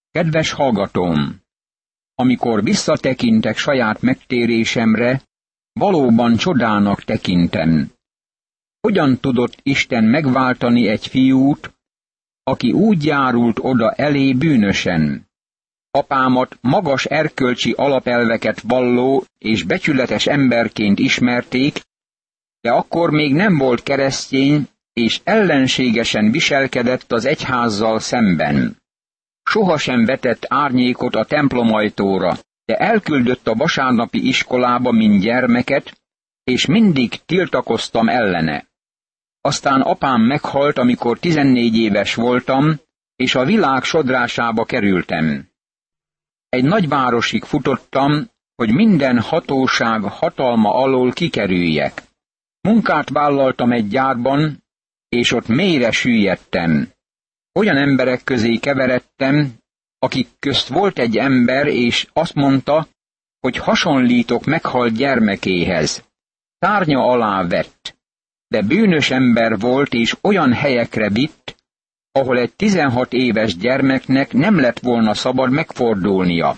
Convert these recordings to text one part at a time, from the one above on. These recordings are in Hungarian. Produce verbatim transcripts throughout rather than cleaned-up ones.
Kedves hallgatóm! Amikor visszatekintek saját megtérésemre, valóban csodának tekintem. Hogyan tudott Isten megváltani egy fiút, aki úgy járult oda elé bűnösen? Apámat magas erkölcsi alapelveket valló és becsületes emberként ismerték, de akkor még nem volt keresztény, és ellenségesen viselkedett az egyházzal szemben. Sohasem vetett árnyékot a templomajtóra, de elküldött a vasárnapi iskolába, mint gyermeket, és mindig tiltakoztam ellene. Aztán apám meghalt, amikor tizennégy éves voltam, és a világ sodrásába kerültem. Egy nagyvárosig futottam, hogy minden hatóság hatalma alól kikerüljek. Munkát vállaltam egy gyárban, és ott mélyre süllyedtem. Olyan emberek közé keveredtem, akik közt volt egy ember, és azt mondta, hogy hasonlítok meghalt gyermekéhez. Szárnya alá vett, de bűnös ember volt, és olyan helyekre vitt, ahol egy tizenhat éves gyermeknek nem lett volna szabad megfordulnia.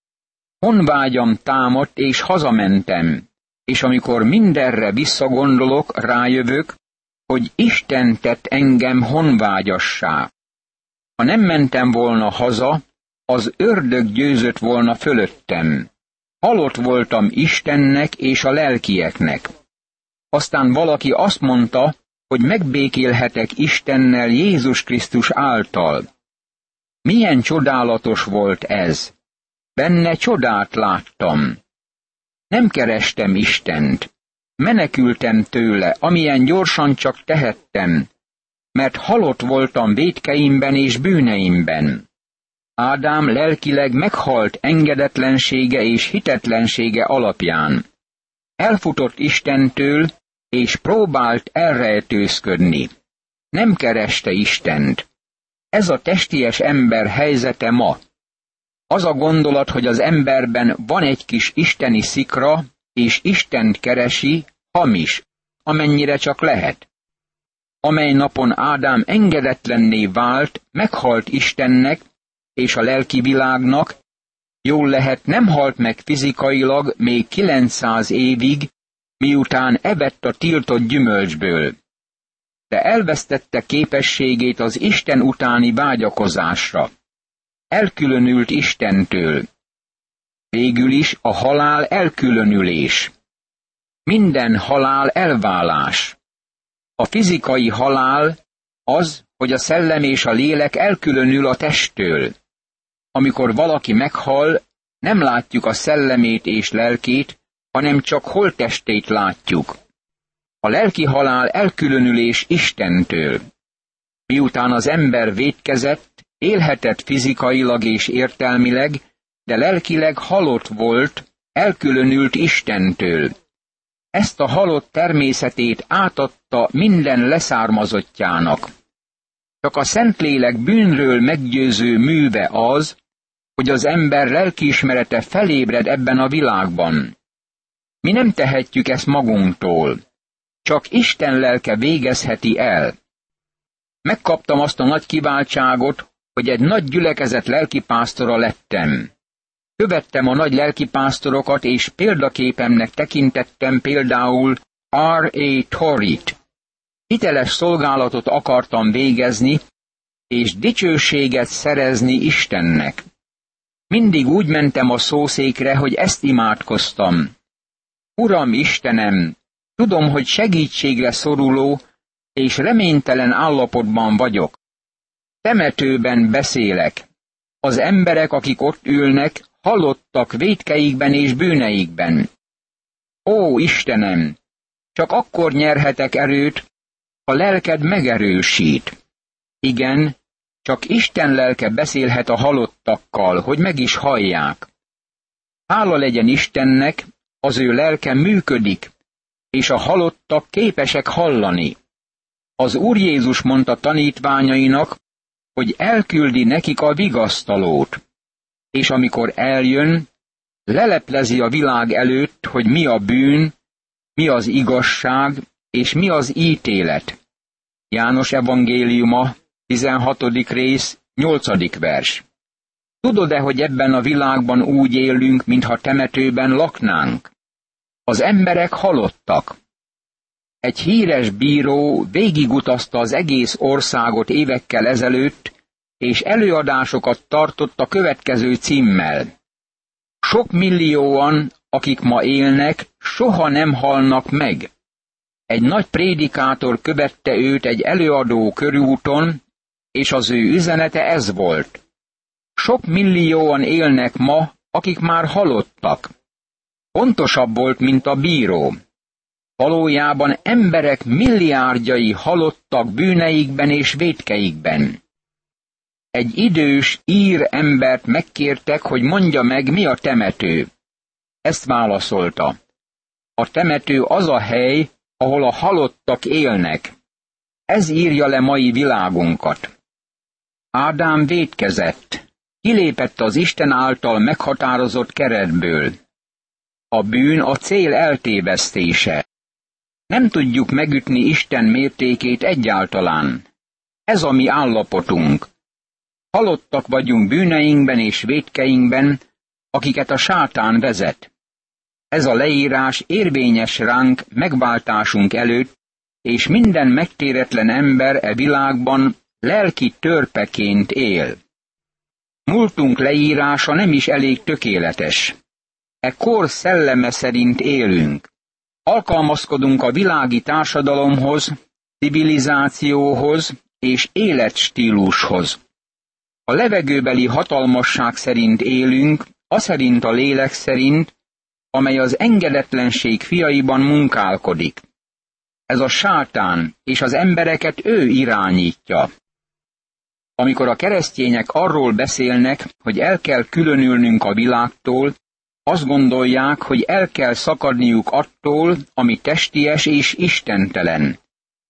Honvágyam támadt, és hazamentem, és amikor mindenre visszagondolok, rájövök, hogy Isten tett engem honvágyassá. Ha nem mentem volna haza, az ördög győzött volna fölöttem. Halott voltam Istennek és a lelkieknek. Aztán valaki azt mondta, hogy megbékélhetek Istennel Jézus Krisztus által. Milyen csodálatos volt ez! Benne csodát láttam. Nem kerestem Istent. Menekültem tőle, amilyen gyorsan csak tehettem, mert halott voltam vétkeimben és bűneimben. Ádám lelkileg meghalt engedetlensége és hitetlensége alapján. Elfutott Istentől, és próbált elrejtőzködni. Nem kereste Istent. Ez a testies ember helyzete ma. Az a gondolat, hogy az emberben van egy kis isteni szikra, és Istent keresi, hamis, amennyire csak lehet. Amely napon Ádám engedetlenné vált, meghalt Istennek és a lelki világnak, jól lehet nem halt meg fizikailag még kilencszáz évig, miután evett a tiltott gyümölcsből. De elvesztette képességét az Isten utáni vágyakozásra. Elkülönült Istentől. Végül is a halál elkülönülés. Minden halál elválás. A fizikai halál az, hogy a szellem és a lélek elkülönül a testtől. Amikor valaki meghal, nem látjuk a szellemét és lelkét, hanem csak holttestét látjuk. A lelki halál elkülönülés Istentől. Miután az ember vétkezett, élhetett fizikailag és értelmileg, de lelkileg halott volt, elkülönült Istentől. Ezt a halott természetét átadta minden leszármazottjának. Csak a Szentlélek bűnről meggyőző műve az, hogy az ember lelkiismerete felébred ebben a világban. Mi nem tehetjük ezt magunktól. Csak Isten lelke végezheti el. Megkaptam azt a nagy kiváltságot, hogy egy nagy gyülekezet lelkipásztora lettem. Követtem a nagy lelkipásztorokat, és példaképemnek tekintettem például er á. Torrey-t. Hiteles szolgálatot akartam végezni, és dicsőséget szerezni Istennek. Mindig úgy mentem a szószékre, hogy ezt imádkoztam. Uram Istenem, tudom, hogy segítségre szoruló és reménytelen állapotban vagyok. Temetőben beszélek. Az emberek, akik ott ülnek, halottak vétkeikben és bűneikben. Ó, Istenem, csak akkor nyerhetek erőt, ha lelked megerősít. Igen, csak Isten lelke beszélhet a halottakkal, hogy meg is hallják. Hála legyen Istennek, az ő lelke működik, és a halottak képesek hallani. Az Úr Jézus mondta tanítványainak, hogy elküldi nekik a vigasztalót, és amikor eljön, leleplezi a világ előtt, hogy mi a bűn, mi az igazság, és mi az ítélet. János evangéliuma, tizenhatodik rész, nyolcadik vers. Tudod-e, hogy ebben a világban úgy élünk, mintha temetőben laknánk? Az emberek halottak. Egy híres bíró végigutazta az egész országot évekkel ezelőtt, és előadásokat tartott a következő címmel. Sok millióan, akik ma élnek, soha nem halnak meg. Egy nagy prédikátor követte őt egy előadó körúton, és az ő üzenete ez volt. Sok millióan élnek ma, akik már halottak. Pontosabb volt, mint a bíró. Valójában emberek milliárdjai halottak bűneikben és vétkeikben. Egy idős ír embert megkértek, hogy mondja meg, mi a temető. Ezt válaszolta. A temető az a hely, ahol a halottak élnek. Ez írja le mai világunkat. Ádám vétkezett. Kilépett az Isten által meghatározott keretből. A bűn a cél eltévesztése. Nem tudjuk megütni Isten mértékét egyáltalán. Ez a mi állapotunk. Halottak vagyunk bűneinkben és vétkeinkben, akiket a sátán vezet. Ez a leírás érvényes ránk megváltásunk előtt, és minden megtéretlen ember e világban lelki törpeként él. Múltunk leírása nem is elég tökéletes. E kor szelleme szerint élünk. Alkalmazkodunk a világi társadalomhoz, civilizációhoz és életstílushoz. A levegőbeli hatalmasság szerint élünk, aszerint a lélek szerint, amely az engedetlenség fiaiban munkálkodik. Ez a sátán, és az embereket ő irányítja. Amikor a keresztények arról beszélnek, hogy el kell különülnünk a világtól, azt gondolják, hogy el kell szakadniuk attól, ami testies és istentelen.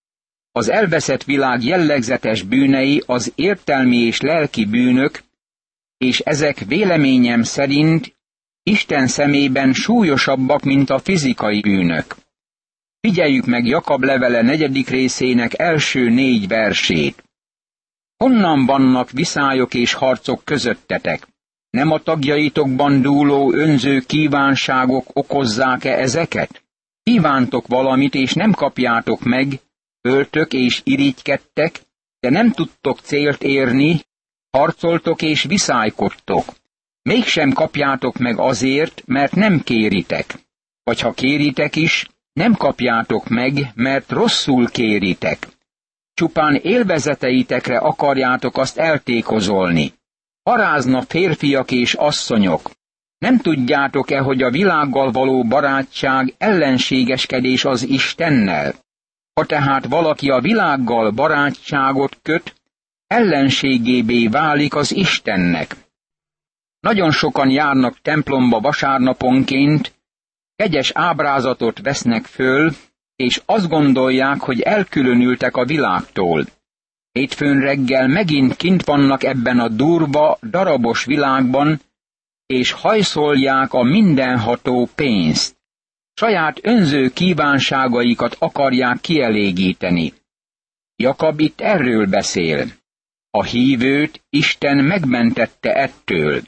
Az elveszett világ jellegzetes bűnei az értelmi és lelki bűnök, és ezek véleményem szerint Isten szemében súlyosabbak, mint a fizikai bűnök. Figyeljük meg Jakab levele negyedik részének első négy versét. Honnan vannak viszályok és harcok közöttetek? Nem a tagjaitokban dúló önző kívánságok okozzák-e ezeket? Kívántok valamit, és nem kapjátok meg, öltök és irigykedtek, de nem tudtok célt érni, harcoltok és viszálykodtok. Mégsem kapjátok meg azért, mert nem kéritek. Vagy ha kéritek is, nem kapjátok meg, mert rosszul kéritek. Csupán élvezeteitekre akarjátok azt eltékozolni. Parázna férfiak és asszonyok. Nem tudjátok-e, hogy a világgal való barátság ellenségeskedés az Istennel? Ha tehát valaki a világgal barátságot köt, ellenségébé válik az Istennek. Nagyon sokan járnak templomba vasárnaponként, kegyes ábrázatot vesznek föl, és azt gondolják, hogy elkülönültek a világtól. Hétfőn reggel megint kint vannak ebben a durva, darabos világban, és hajszolják a mindenható pénzt. Saját önző kívánságaikat akarják kielégíteni. Jakab itt erről beszél. A hívőt Isten megmentette ettől.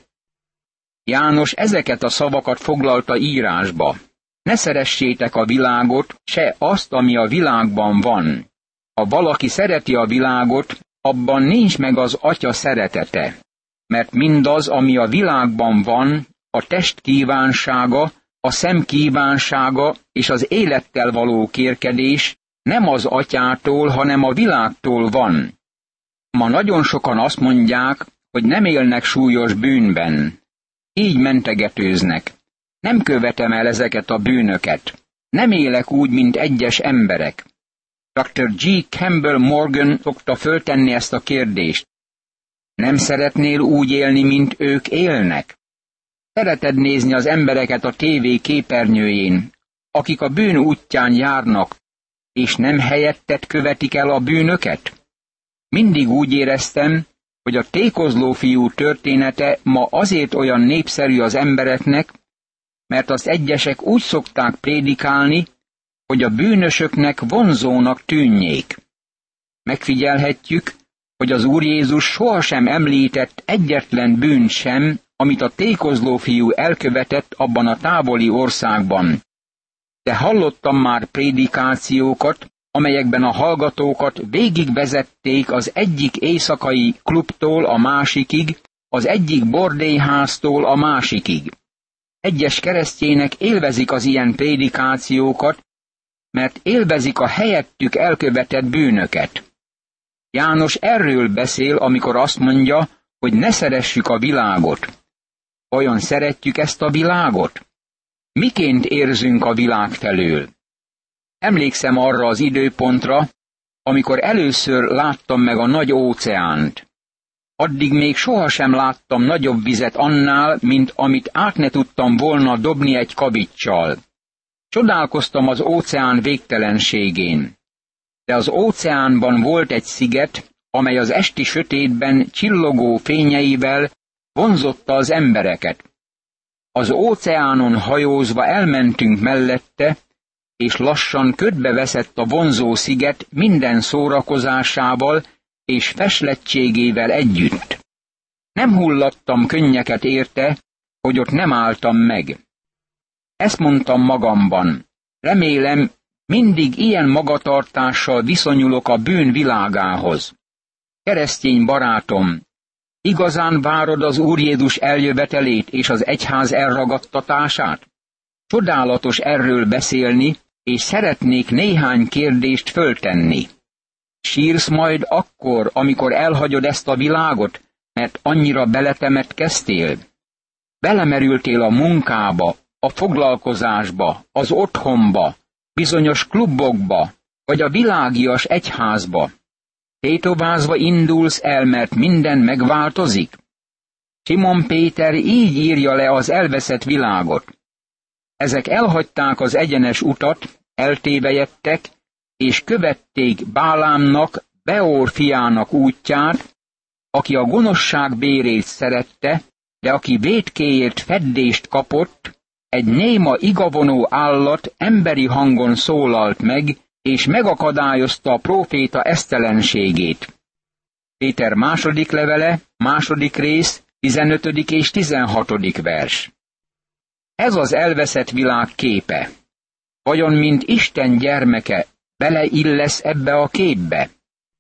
János ezeket a szavakat foglalta írásba. Ne szeressétek a világot, se azt, ami a világban van. Ha valaki szereti a világot, abban nincs meg az Atya szeretete. Mert mindaz, ami a világban van, a test kívánsága, a szem kívánsága és az élettel való kérkedés nem az Atyától, hanem a világtól van. Ma nagyon sokan azt mondják, hogy nem élnek súlyos bűnben. Így mentegetőznek. Nem követem el ezeket a bűnöket. Nem élek úgy, mint egyes emberek. doktor G. Campbell Morgan szokta föltenni ezt a kérdést. Nem szeretnél úgy élni, mint ők élnek? Szereted nézni az embereket a tévé képernyőjén, akik a bűn útján járnak, és nem helyetted követik el a bűnöket? Mindig úgy éreztem, hogy a tékozló fiú története ma azért olyan népszerű az embereknek, mert az egyesek úgy szokták prédikálni, hogy a bűnösöknek vonzónak tűnjék. Megfigyelhetjük, hogy az Úr Jézus sohasem említett egyetlen bűnt sem, amit a tékozló fiú elkövetett abban a távoli országban. De hallottam már prédikációkat, amelyekben a hallgatókat végigvezették az egyik éjszakai klubtól a másikig, az egyik bordélyháztól a másikig. Egyes keresztjének élvezik az ilyen prédikációkat, mert élvezik a helyettük elkövetett bűnöket. János erről beszél, amikor azt mondja, hogy ne szeressük a világot. Vajon szeretjük ezt a világot? Miként érzünk a világ felől? Emlékszem arra az időpontra, amikor először láttam meg a nagy óceánt. Addig még sohasem láttam nagyobb vizet annál, mint amit át ne tudtam volna dobni egy kaviccsal. Csodálkoztam az óceán végtelenségén. De az óceánban volt egy sziget, amely az esti sötétben csillogó fényeivel vonzotta az embereket. Az óceánon hajózva elmentünk mellette, és lassan ködbe veszett a vonzó sziget minden szórakozásával és feslettségével együtt. Nem hullattam könnyeket érte, hogy ott nem álltam meg. Ezt mondtam magamban, remélem, mindig ilyen magatartással viszonyulok a bűn világához. Keresztény barátom, igazán várod az Úr Jézus eljövetelét és az egyház elragadtatását? Csodálatos erről beszélni, és szeretnék néhány kérdést föltenni. Sírsz majd akkor, amikor elhagyod ezt a világot, mert annyira beletemetkeztél? Belemerültél a munkába, a foglalkozásba, az otthonba, bizonyos klubokba, vagy a világias egyházba. Tétovázva indulsz el, mert minden megváltozik? Simon Péter így írja le az elveszett világot. Ezek elhagyták az egyenes utat, eltévejedtek, és követték Bálámnak, Beor fiának útját, aki a gonoszság bérét szerette, de aki vétkéért feddést kapott, egy néma igavonó állat emberi hangon szólalt meg, és megakadályozta a próféta esztelenségét. Péter második levele, második rész, tizenötödik és tizenhatodik vers. Ez az elveszett világ képe. Vajon, mint Isten gyermeke, beleillesz ebbe a képbe?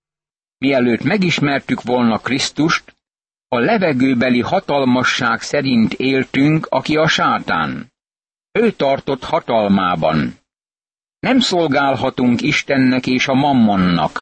Mielőtt megismertük volna Krisztust, a levegőbeli hatalmasság szerint éltünk, aki a sátán. Ő tartott hatalmában. Nem szolgálhatunk Istennek és a mammonnak.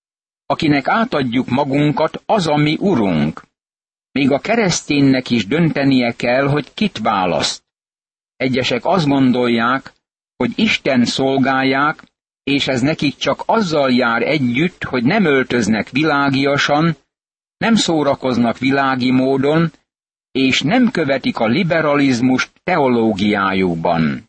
Akinek átadjuk magunkat, az a mi urunk. Még a kereszténynek is döntenie kell, hogy kit választ. Egyesek azt gondolják, hogy Isten szolgálják, és ez nekik csak azzal jár együtt, hogy nem öltöznek világiasan, nem szórakoznak világi módon, és nem követik a liberalizmust teológiájukban.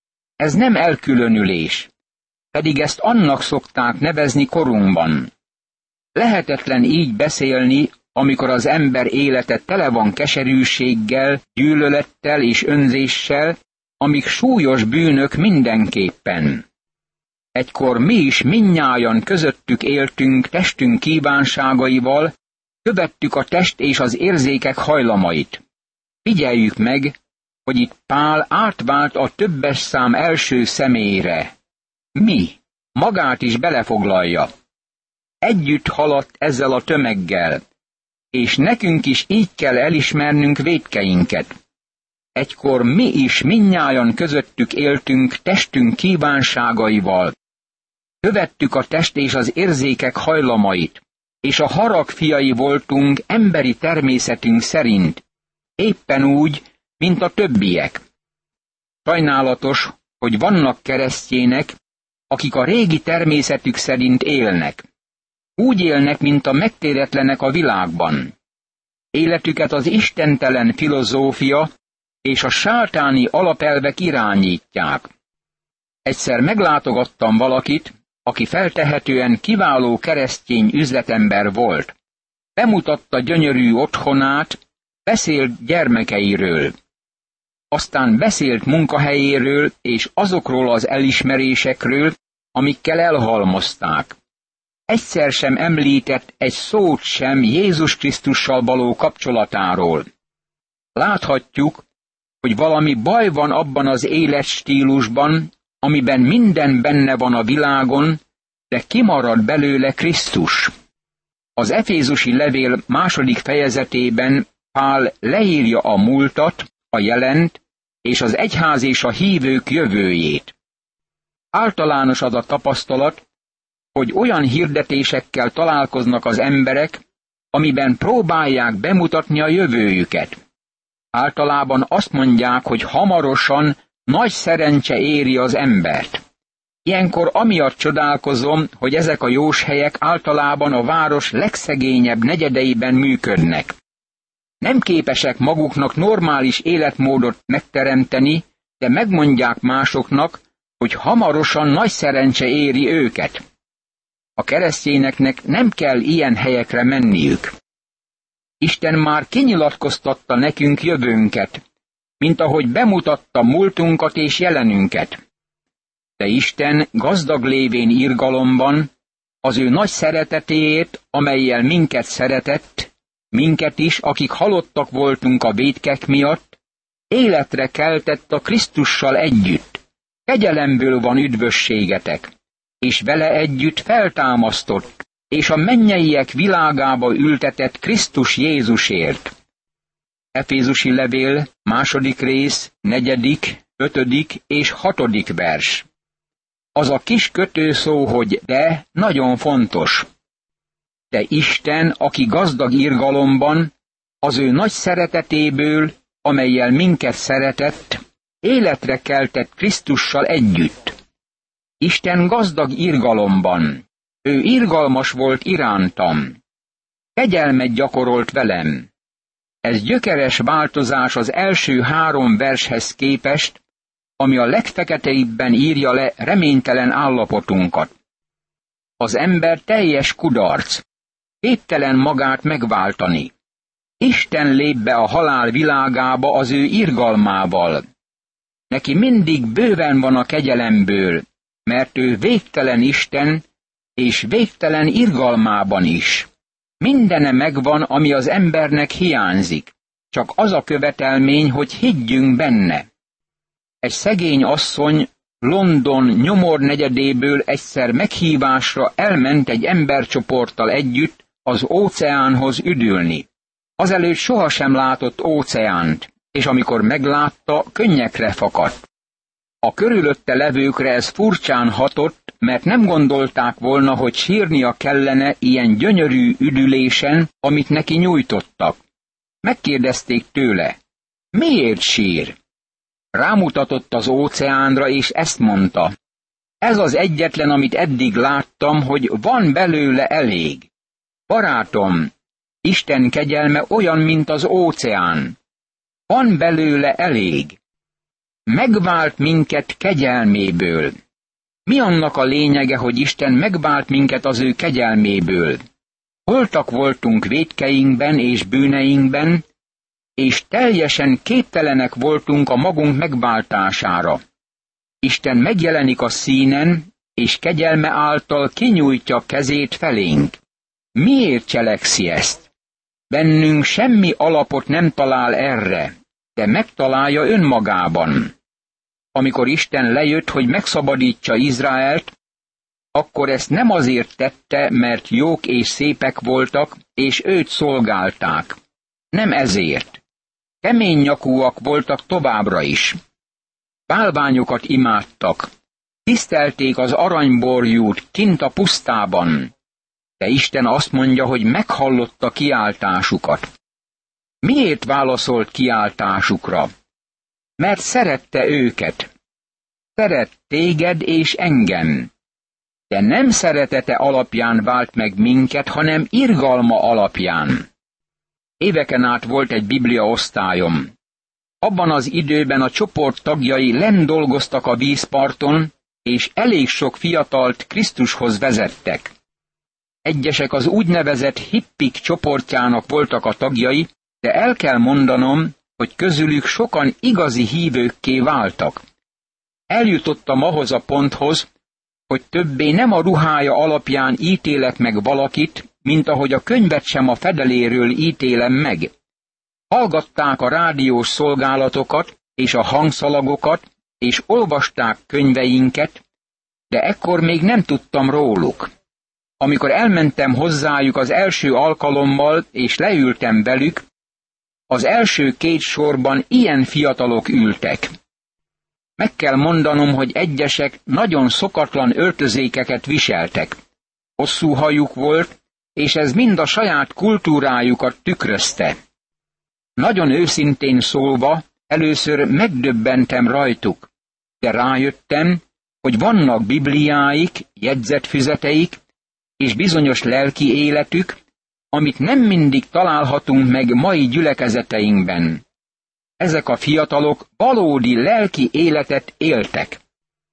Ez nem elkülönülés, pedig ezt annak szokták nevezni korunkban. Lehetetlen így beszélni, amikor az ember élete tele van keserűséggel, gyűlölettel és önzéssel, amik súlyos bűnök mindenképpen. Egykor mi is mindnyájan közöttük éltünk testünk kívánságaival, követtük a test és az érzékek hajlamait. Figyeljük meg, hogy itt Pál átvált a többes szám első személyre. Mi? Magát is belefoglalja. Együtt haladt ezzel a tömeggel, és nekünk is így kell elismernünk vétkeinket. Egykor mi is mindnyájan közöttük éltünk testünk kívánságaival. Követtük a test és az érzékek hajlamait, és a harag fiai voltunk emberi természetünk szerint, éppen úgy, mint a többiek. Sajnálatos, hogy vannak keresztjének, akik a régi természetük szerint élnek. Úgy élnek, mint a megtéretlenek a világban. Életüket az istentelen filozófia és a sátáni alapelvek irányítják. Egyszer meglátogattam valakit, aki feltehetően kiváló keresztény üzletember volt. Bemutatta gyönyörű otthonát, beszélt gyermekeiről. Aztán beszélt munkahelyéről és azokról az elismerésekről, amikkel elhalmozták. egyszer sem említett egy szót sem Jézus Krisztussal való kapcsolatáról. Láthatjuk, hogy valami baj van abban az életstílusban, amiben minden benne van a világon, de kimarad belőle Krisztus. Az Efézusi levél második fejezetében Pál leírja a múltat, a jelent és az egyház és a hívők jövőjét. Általános az a tapasztalat, hogy olyan hirdetésekkel találkoznak az emberek, amiben próbálják bemutatni a jövőjüket. Általában azt mondják, hogy hamarosan nagy szerencse éri az embert. Ilyenkor amiatt csodálkozom, hogy ezek a jóshelyek általában a város legszegényebb negyedeiben működnek. Nem képesek maguknak normális életmódot megteremteni, de megmondják másoknak, hogy hamarosan nagy szerencse éri őket. A keresztényeknek nem kell ilyen helyekre menniük. Isten már kinyilatkoztatta nekünk jövőnket, mint ahogy bemutatta múltunkat és jelenünket. De Isten gazdag lévén irgalomban, az ő nagy szeretetéért, amellyel minket szeretett, minket is, akik halottak voltunk a vétkek miatt, életre keltett a Krisztussal együtt. Kegyelemből van üdvösségetek, és vele együtt feltámasztott, és a mennyeiek világába ültetett Krisztus Jézusért. Efézusi levél, második rész, negyedik, ötödik és hatodik vers. Az a kis kötőszó, hogy de, nagyon fontos. De Isten, aki gazdag irgalomban, az ő nagy szeretetéből, amellyel minket szeretett, életre keltett Krisztussal együtt. Isten gazdag irgalomban. Ő irgalmas volt irántam. Kegyelmet gyakorolt velem. Ez gyökeres változás az első három vershez képest, ami a legfeketeibben írja le reménytelen állapotunkat. Az ember teljes kudarc, képtelen magát megváltani. Isten lép be a halál világába az ő irgalmával. Neki mindig bőven van a kegyelemből, mert ő végtelen Isten, és végtelen irgalmában is. Mindene megvan, ami az embernek hiányzik, csak az a követelmény, hogy higgyünk benne. Egy szegény asszony London nyomor negyedéből egyszer meghívásra elment egy embercsoporttal együtt az óceánhoz üdülni. Azelőtt sohasem látott óceánt, és amikor meglátta, könnyekre fakadt. A körülötte levőkre ez furcsán hatott, mert nem gondolták volna, hogy sírnia kellene ilyen gyönyörű üdülésen, amit neki nyújtottak. Megkérdezték tőle, miért sír? Rámutatott az óceánra, és ezt mondta, ez az egyetlen, amit eddig láttam, hogy van belőle elég. Barátom, Isten kegyelme olyan, mint az óceán. Van belőle elég. Megvált minket kegyelméből. Mi annak a lényege, hogy Isten megvált minket az ő kegyelméből? Holtak voltunk vétkeinkben és bűneinkben, és teljesen képtelenek voltunk a magunk megváltására. Isten megjelenik a színen, és kegyelme által kinyújtja kezét felénk. Miért cselekszi ezt? Bennünk semmi alapot nem talál erre, de megtalálja önmagában. Amikor Isten lejött, hogy megszabadítsa Izraelt, akkor ezt nem azért tette, mert jók és szépek voltak, és őt szolgálták. Nem ezért. Kemény nyakúak voltak továbbra is. Bálványokat imádtak. Tisztelték az aranyborjút kint a pusztában. De Isten azt mondja, hogy meghallotta kiáltásukat. Miért válaszolt kiáltásukra? Mert szerette őket. Szeret téged és engem. De nem szeretete alapján vált meg minket, hanem irgalma alapján. Éveken át volt egy biblia osztályom. Abban az időben a csoport tagjai lenn dolgoztak a vízparton, és elég sok fiatalt Krisztushoz vezettek. Egyesek az úgynevezett hippik csoportjának voltak a tagjai, de el kell mondanom, hogy közülük sokan igazi hívőkké váltak. Eljutottam ahhoz a ponthoz, hogy többé nem a ruhája alapján ítélek meg valakit, mint ahogy a könyvet sem a fedeléről ítélem meg. Hallgatták a rádiós szolgálatokat és a hangszalagokat, és olvasták könyveinket, de ekkor még nem tudtam róluk. Amikor elmentem hozzájuk az első alkalommal, és leültem velük, az első két sorban ilyen fiatalok ültek. Meg kell mondanom, hogy egyesek nagyon szokatlan öltözékeket viseltek. Hosszú hajuk volt, és ez mind a saját kultúrájukat tükrözte. Nagyon őszintén szólva, először megdöbbentem rajtuk, de rájöttem, hogy vannak bibliáik, jegyzetfüzeteik, és bizonyos lelki életük, amit nem mindig találhatunk meg mai gyülekezeteinkben. Ezek a fiatalok valódi lelki életet éltek.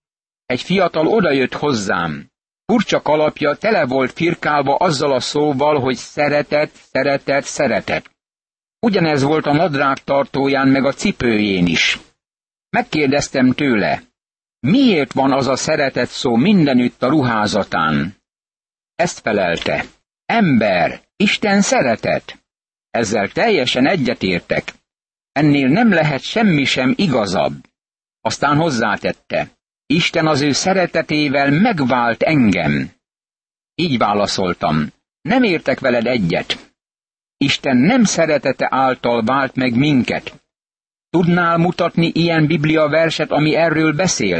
Egy fiatal odajött hozzám. Furcsa kalapja tele volt firkálva azzal a szóval, hogy szeretet, szeretet, szeretet. Ugyanez volt a nadrág tartóján meg a cipőjén is. Megkérdeztem tőle, miért van az a szeretet szó mindenütt a ruházatán? Ezt felelte, ember, Isten szeretet. Ezzel teljesen egyetértek. Ennél nem lehet semmi sem igazabb. Aztán hozzátette, Isten az ő szeretetével megvált engem. Így válaszoltam, nem értek veled egyet. Isten nem szeretete által vált meg minket. Tudnál mutatni ilyen Biblia verset, ami erről beszél?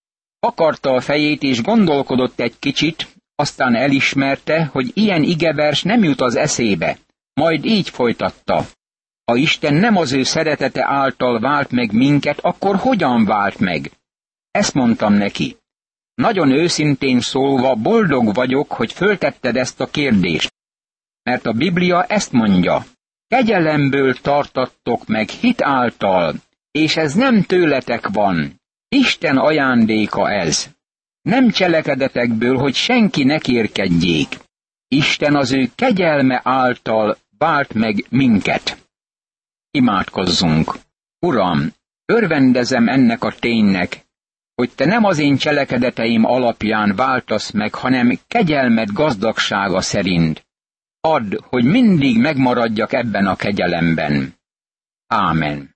Akarta a fejét és gondolkodott egy kicsit, aztán elismerte, hogy ilyen igevers nem jut az eszébe. Majd így folytatta. Ha Isten nem az ő szeretete által vált meg minket, akkor hogyan vált meg? Ezt mondtam neki. Nagyon őszintén szólva boldog vagyok, hogy föltetted ezt a kérdést. Mert a Biblia ezt mondja. Kegyelemből tartattok meg hit által, és ez nem tőletek van. Isten ajándéka ez. Nem cselekedetekből, hogy senki ne kérkedjék. Isten az ő kegyelme által vált meg minket. Imádkozzunk. Uram, örvendezem ennek a ténynek, hogy te nem az én cselekedeteim alapján váltasz meg, hanem kegyelmed gazdagsága szerint. Add, hogy mindig megmaradjak ebben a kegyelemben. Ámen.